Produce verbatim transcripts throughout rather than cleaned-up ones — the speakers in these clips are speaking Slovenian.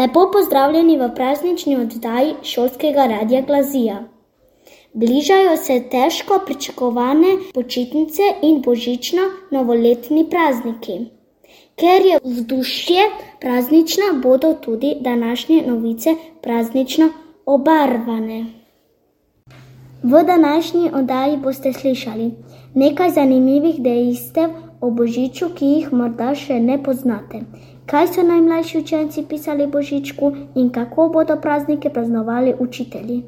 Lepo pozdravljeni v praznični oddaji šolskega radia Glazija. Bližajo se težko pričakovane počitnice in božično-novoletni prazniki. Ker je vzdušje praznično, bodo tudi današnje novice praznično obarvane. V današnji oddaji boste slišali nekaj zanimivih dejstev o božiču, ki jih morda še ne poznate. Kaj so najmlajši učenci pisali božičku in kako bodo praznike praznovali učitelji.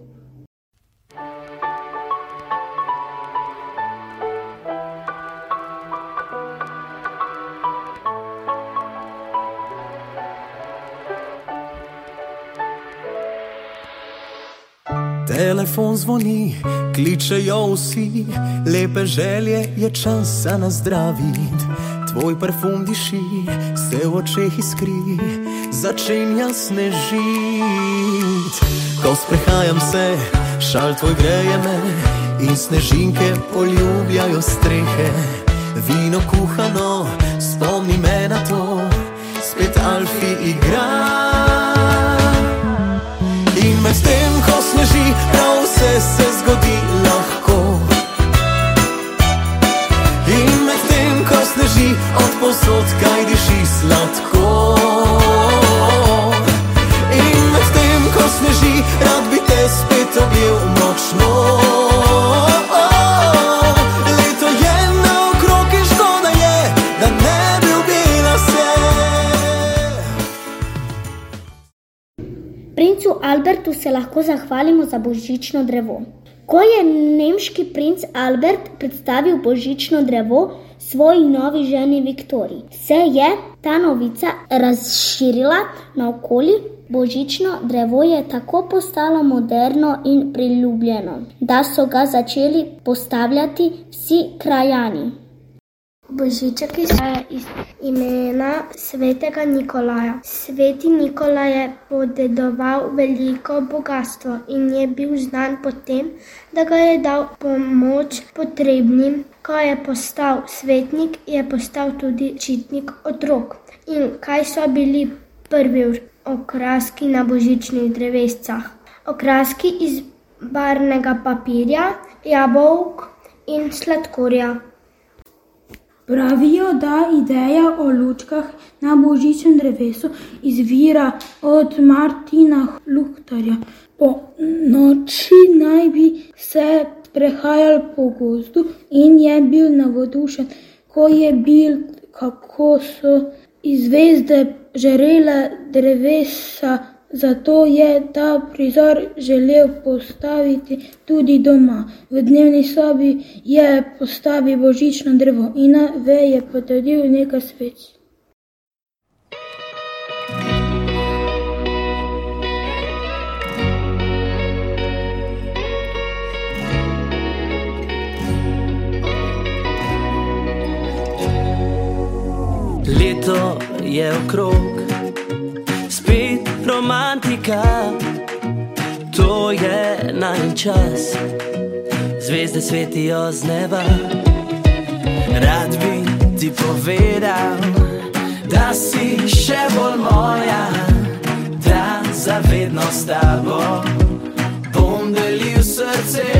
Telefon zvoni, kličejo vsi, lepe želje je čas za nazdravit. Tvoj parfum diši, se v očeh iskri, začenja snežit. Ko sprehajam se, šal tvoj greje me in snežinke poljubljajo strehe. Vino kuhano, spomni me na to, spet Alfi igra. In med tem, ko sneži, prav vse se zgodi lahko. In med tem, ko sneži, od povsod kaj diši sladko. In med tem, ko sneži, rad bi te spet objel močno. Leto je naokrog in škoda je, da ne bi ubila se. Princu Albertu se lahko zahvalimo za božično drevo. Ko je nemški princ Albert predstavil božično drevo svoji novi ženi Viktoriji, se je ta novica razširila naokoli. Božično drevo je tako postalo moderno in priljubljeno, da so ga začeli postavljati vsi krajani. Božiček izhaja iz imena svetega Nikolaja. Sveti Nikolaj je podedoval veliko bogastvo in je bil znan po tem, da ga je dal pomoč potrebnim. Ko je postal svetnik, je postal tudi ščitnik otrok. In kaj so bili prvi okraski na božičnih drevescah? Okraski iz barvnega papirja, jabolk in sladkorja. Pravijo, da ideja o lučkah na božičnem drevesu izvira od Martina Luhtarja. Po noči naj bi se sprehajal po gozdu in je bil navdušen, ko je bil, kako so zvezde žarele drevesa. Zato je ta prizor želel postaviti tudi doma. V dnevni sobi je postavil božično drevo in na veje potrdil nekaj sveč. Leto je okrog, spet romantika, to je najin čas. Zvezde svetijo z neba, rad bi ti povedal, da si še bolj moja, da zavedno s tabo bom delil srce.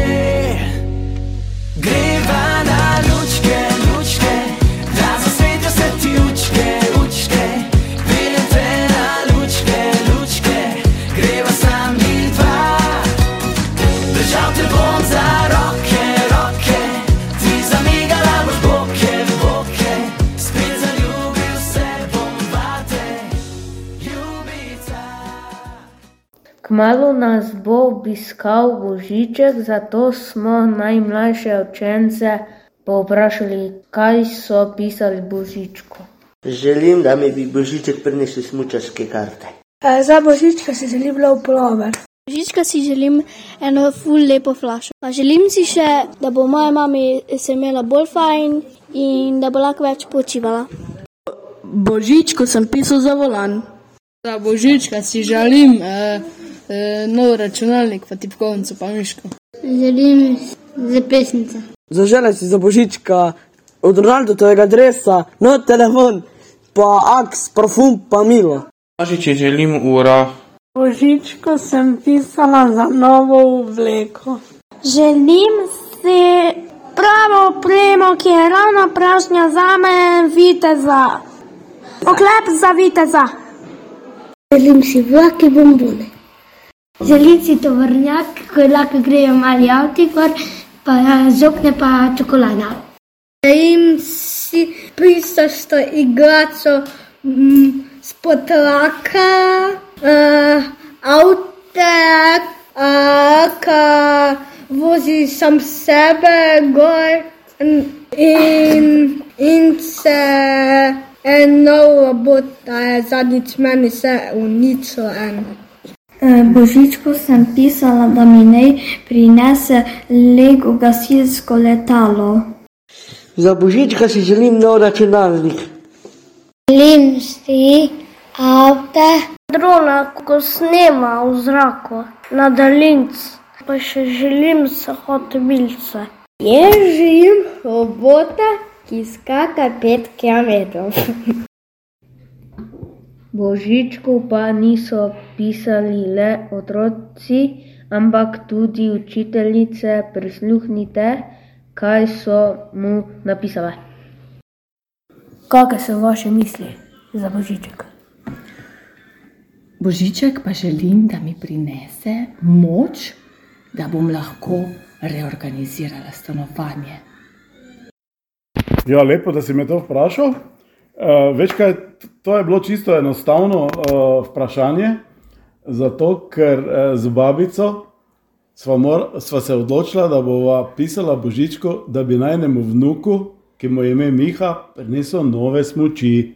Greva na lučke, lučke, da zasvetijo se ti učke, učke. Kmalu nas bo obiskal božiček, zato smo najmlajše učence povprašali, kaj so pisali božičku. Želim, da mi bi božiček prinesel smučarske karte. E, za božička si želim nov pulover. Božička si želim eno ful lepo flašo. Pa želim si še, da bo moja mami se imela bolj fajn in da bo lahko več počivala. Božičku sem pisal za volan. Za božička si želim eh, eh, nov računalnik, pa tipkovnico, pa miško. Želim za pesnico. Zaželim si za božička od Ronaldovega dresa, nov telefon, pa aks, parfum, pa milo. Božič želim uro. Božičko sem pisala za novo obleko. Želim si pravo opremo, ki je ravno prašnja zame, viteza. Oklep za viteza. Želim si vlake bombone. Želim si tovornjak, ko lahko grejo mali avti gor, pa z okne pa čokolada. Želim si pristašto igračo m, spod laka, uh, avte, uh, ka vozi sam sebe gor in, in se en nov robot, da je zadnjič meni se uničil en. Božičku sem pisala, da mi naj prinese Lego gasilsko letalo. Za Božička si želim nov računalnik. Želim si avte, drona, ko snema v zraku, na daljinci, pa še želim se hotovilce. Jaz želim robota, ki skaka pet kilometrov. Božičku pa niso pisali le otroci, ampak tudi učiteljice. Prisluhnite, kaj so mu napisale. Kakšne so vaše misli za Božiček? Božiček pa želim, da mi prinese moč, da bom lahko reorganizirala stanovanje. Ja, lepo, da si me to vprašal. Uh, veš kaj, to je bilo čisto enostavno uh, vprašanje, zato ker uh, z babico sva, mor, sva se odločila, da bova pisala Božičku, da bi najnemu vnuku, ki mu je ime Miha, prinesel nove smuči.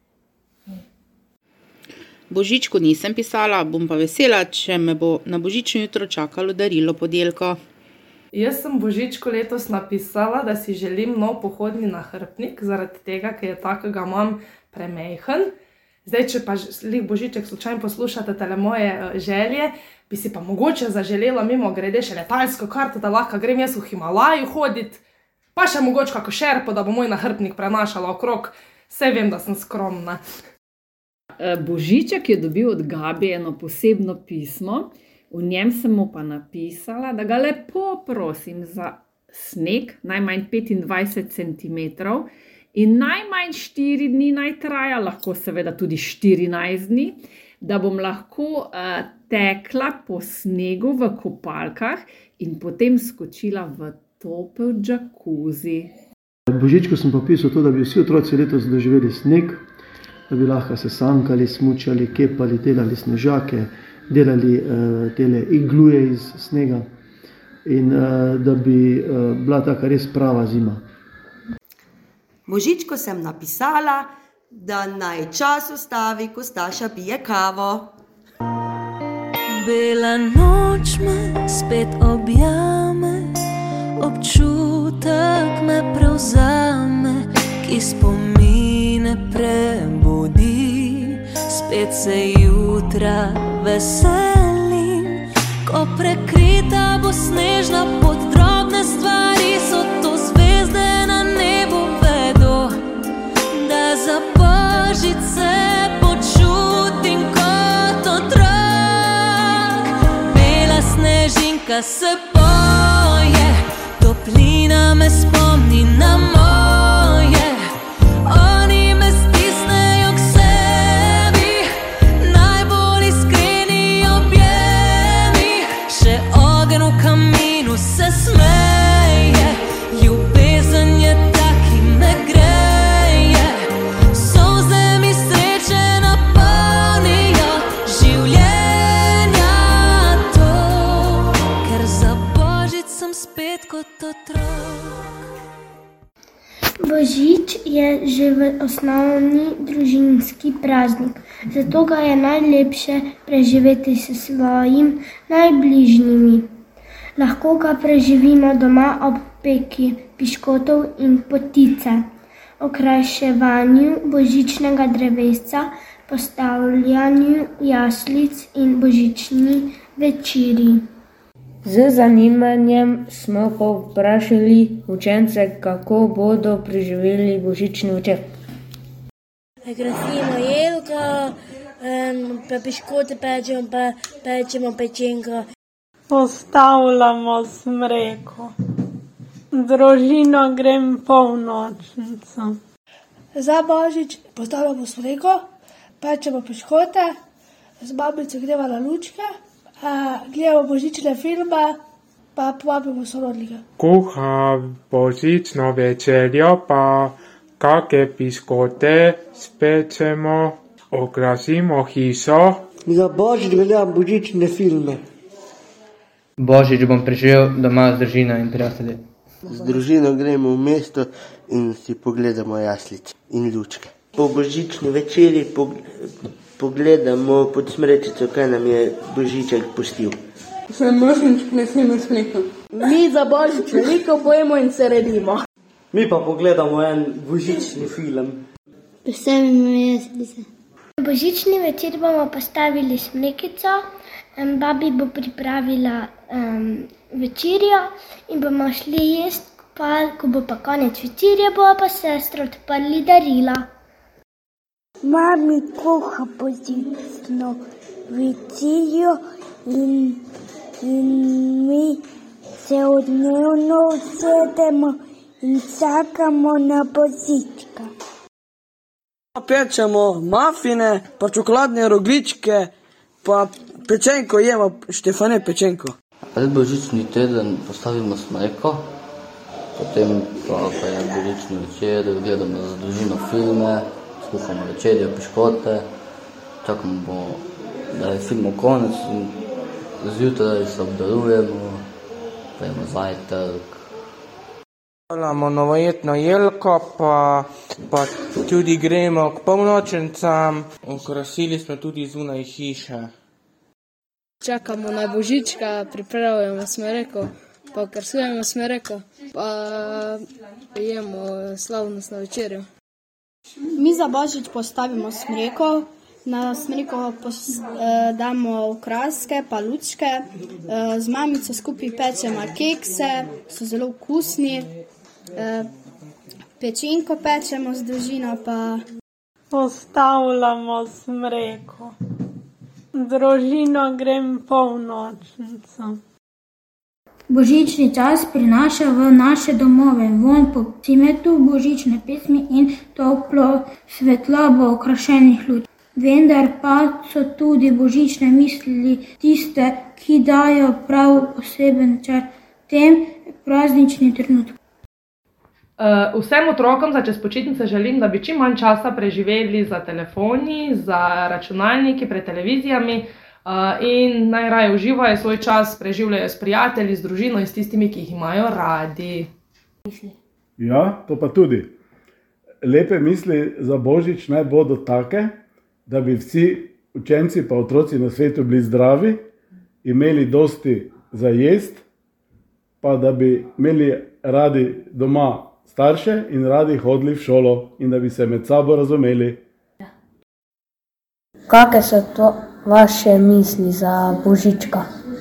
Božičku nisem pisala, bom pa vesela, če me bo na božično jutro čakalo darilo podelko. Jaz sem Božičku letos napisala, da si želim nov pohodni nahrbtnik, zaradi tega, ker je takega imam premejhen. Zdaj, če pa lih Božiček slučajno poslušate tele moje želje, bi si pa mogoče zaželela mimo grede še letalsko karto, da lahko grem jaz v Himalaju hoditi, pa še mogoče kako šerpo, da bo moj nahrbtnik prenašala okrog. Saj vem, da sem skromna. Božiček je dobil od Gabi eno posebno pismo. V njem sem mu pa napisala, da ga lepo prosim za sneg, najmanj petindvajset centimetrov in najmanj štiri dni naj traja, lahko seveda tudi štirinajst dni, da bom lahko uh, tekla po snegu v kopalkah in potem skočila v topel džakuzi. Božičku sem pa pisal to, da bi vsi otroci letos doživeli sneg, da bi lahko se sankali, smučali, kepali, delali snežake, delali uh, tele igluje iz snega in uh, da bi uh, bila taka res prava zima. Božičku sem napisala, da naj čas ustavi, ko Staša pije kavo. Bela noč me spet objame, občutek me prevzame, ki spomine prebudi. Spet se jutra veselim, ko prekrita bo snežna pot, drobne stvari so to, zvezde na nebu vedo, da za Božič se počutim kot otrok. Bela snežinka se poje, toplina me spomni na moje. Oni me stisnejo k sebi, najbolj iskreni objemi. Še ogenj v kaminu se smeje, ljubezen je ta, ki me greje. Solze mi sreče napolnijo življenja to, ker za Božič sem spet kot otrok. Božič je že v osnovni družinski praznik, zato ga je najlepše preživeti s svojim najbližnjimi. Lahko ga preživimo doma ob peki piškotov in potice, okraševanju božičnega drevesca, postavljanju jaslic in božični večerji. Z zanimanjem smo povprašali učence, kako bodo preživeli božični večer. Krasimo jelko, um, pa piškote pečemo, pa pečemo pečenko. Postavljamo smreko. Družino grem polnočnico. Za božič postavljamo smreko, pečemo piškote, z babico greva na lučke, gledamo božične filme, pa povabimo sorodnike. Kuha božično večerjo, pa kake piškote spečemo, okrasimo hišo. Za božič gledam božične filme. Božič bom preživel doma z družino in prijatelji. Z družino gremo v mesto in si pogledamo jaslice in lučke. Po božični večeri pogledamo pod smrečico, kaj nam je božiček pustil. Se mošničk ne snimo smeka. Mi za božič veliko pojemo in se redimo. Mi pa pogledamo en božični film. Postavimo jaslice. Na božični večer bomo postavili smrekico, babi bo pripravila um, večerjo in bomo šli jesti, pa ko bo pa konec večerje, bo pa sestro odprli darila. Mami kuha božično večerjo in, in mi se odmevno usedemo in čakamo na božička. Pečemo mafine, pa čokoladne rogličke, pa pečenko jemo, Štefane pečenko. Pred božični teden postavimo smreko, potem pa, pa je božični večer, gledamo z družino filme, skuhamo večerjo, piškote, čakamo, da je film konec in zjutraj se obdarujemo, pojemo zajtrk. Stavljamo novojetno jelko, pa, pa tudi gremo k polnočnicam, okrasili smo tudi zunaj hiše. Čakamo na božička, pripravljamo smreko, pa okrasujemo smreko, pa jemo slavnostno večerjo. Mi za božič postavimo smreko, na smreko pos, eh, damo okraske pa lučke, eh, z mamico skupaj pečemo kekse, so zelo okusni, eh, pečenko pečemo z družino pa... Postavljamo smreko. Družino grem polnočnico. Božični čas prinaša v naše domove vonj po cimetu, božične pesmi in toplo svetlobo okrašenih luč. Vendar pa so tudi božične misli tiste, ki dajo prav poseben čar tem praznični trenutku. Uh, vsem otrokom za čez počitnice želim, da bi čim manj časa preživeli za telefoni, za računalniki, pred televizijami uh, in najraje uživajo svoj čas, preživljajo s prijatelji, z družino in s tistimi, ki jih imajo radi. Ja, to pa tudi. Lepe misli za božič naj bodo take, da bi vsi učenci pa otroci na svetu bili zdravi, imeli dosti za jest, pa da bi imeli radi doma starše in radi hodili v šolo in da bi se med sabo razumeli. Kakšne so to vaše misli za božička?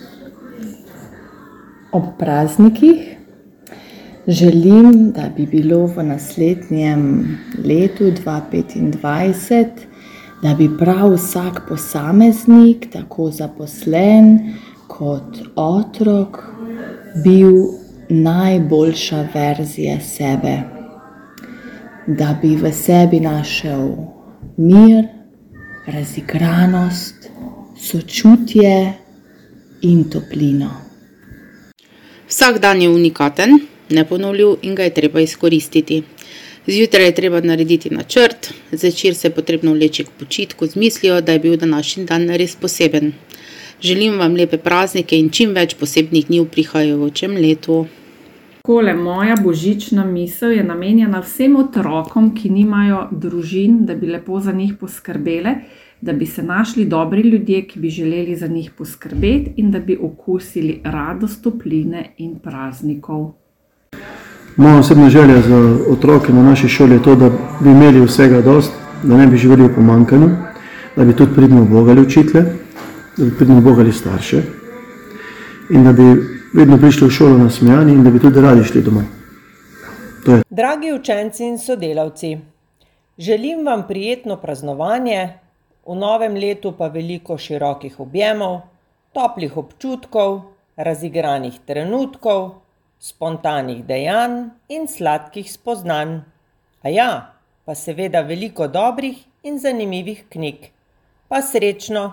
Ob praznikih želim, da bi bilo v naslednjem letu dva tisoč petindvajset, da bi prav vsak posameznik, tako zaposlen kot otrok, bil najboljša verzija sebe, da bi v sebi našel mir, razigranost, sočutje in toplino. Vsak dan je unikaten, neponovljiv in ga je treba izkoristiti. Zjutraj je treba narediti načrt, zvečer se je potrebno vleči k počitku z mislijo, da je bil današnji dan res poseben. Želim vam lepe praznike in čim več posebnih dni v prihajajočem letu. Takole, moja božična misel je namenjena vsem otrokom, ki nimajo družin, da bi lepo za njih poskrbele, da bi se našli dobri ljudje, ki bi želeli za njih poskrbeti in da bi okusili radost topline in praznikov. Moja osebna želja za otroke na naši šoli je to, da bi imeli vsega dost, da ne bi živeli v pomanjkanju, da bi tudi pridno obogali učitelje, da bi pridno obogali starše in da bi vedno prišli v šolo nasmejani in da bi tudi radi šli domov. To je. Dragi učenci in sodelavci, želim vam prijetno praznovanje V novem letu pa veliko širokih objemov, toplih občutkov, razigranih trenutkov, spontanih dejanj in sladkih spoznanj. A ja, pa seveda veliko dobrih in zanimivih knjig. Pa srečno!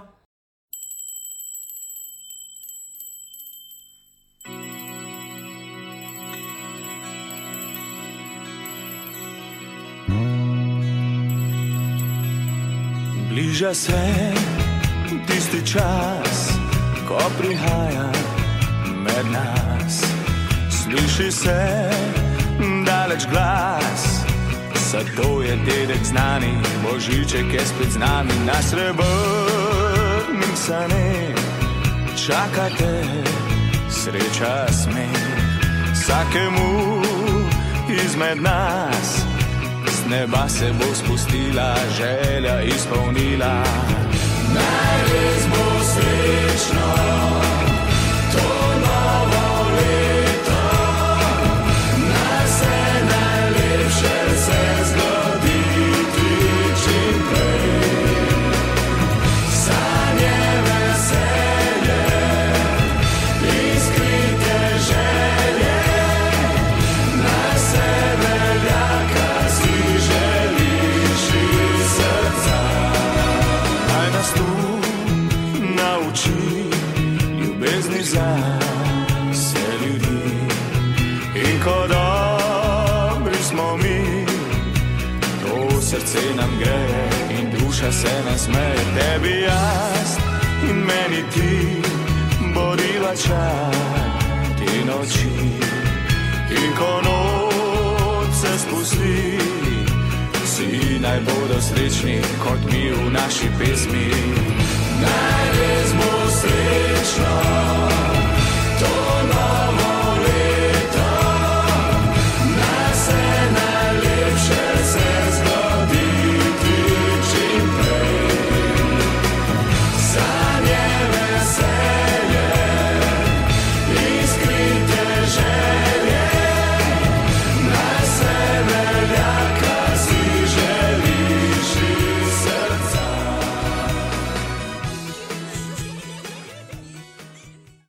Bliža se tisti čas, ko prihaja med nas. Sliši se daleč glas, zato je dedek znani, Božiček je spet z nami. Na srebrnih saneh čakate sreča, smeh. Vsakemu izmed nas z neba se bo spustila, želja izpolnila. Naj res bo srečno to novo leto, naj se najlepše se zgoditi čim prej. Sanje, veselje, iskrite želje, naj se velja, kar si želiš iz srca. Naj nas tu nauči ljubezni za vse ljudi. In ko dobri smo mi, to srce nam gre in duša se nasmeje. Tebi jaz in meni ti boriva čar te noči. In ko noč se spusti, vsi naj bodo srečni kot mi v naši pesmi. Naj res bo srečno